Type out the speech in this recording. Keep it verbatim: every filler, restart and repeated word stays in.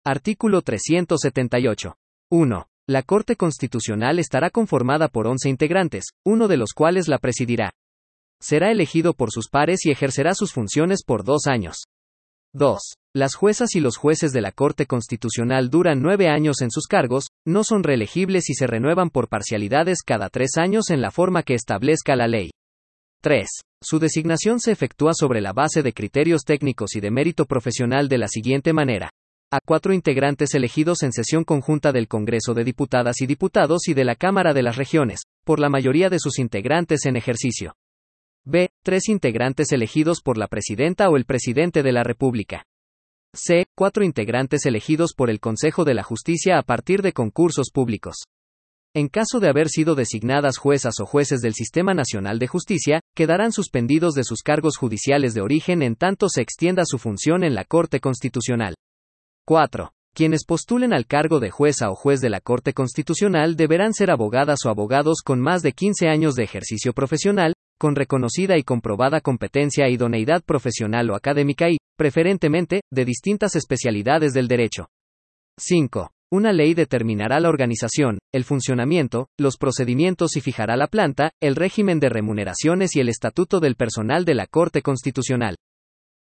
Artículo trescientos setenta y ocho. uno. La Corte Constitucional estará conformada por once integrantes, uno de los cuales la presidirá. Será elegido por sus pares y ejercerá sus funciones por dos años. dos. Las juezas y los jueces de la Corte Constitucional duran nueve años en sus cargos, no son reelegibles y se renuevan por parcialidades cada tres años en la forma que establezca la ley. tres. Su designación se efectúa sobre la base de criterios técnicos y de mérito profesional de la siguiente manera. A. Cuatro integrantes elegidos en sesión conjunta del Congreso de Diputadas y Diputados y de la Cámara de las Regiones, por la mayoría de sus integrantes en ejercicio. B. Tres integrantes elegidos por la Presidenta o el Presidente de la República. C. Cuatro integrantes elegidos por el Consejo de la Justicia a partir de concursos públicos. En caso de haber sido designadas juezas o jueces del Sistema Nacional de Justicia, quedarán suspendidos de sus cargos judiciales de origen en tanto se extienda su función en la Corte Constitucional. cuatro. Quienes postulen al cargo de jueza o juez de la Corte Constitucional deberán ser abogadas o abogados con más de quince años de ejercicio profesional, con reconocida y comprobada competencia e idoneidad profesional o académica y, preferentemente, de distintas especialidades del derecho. cinco. Una ley determinará la organización, el funcionamiento, los procedimientos y fijará la planta, el régimen de remuneraciones y el estatuto del personal de la Corte Constitucional.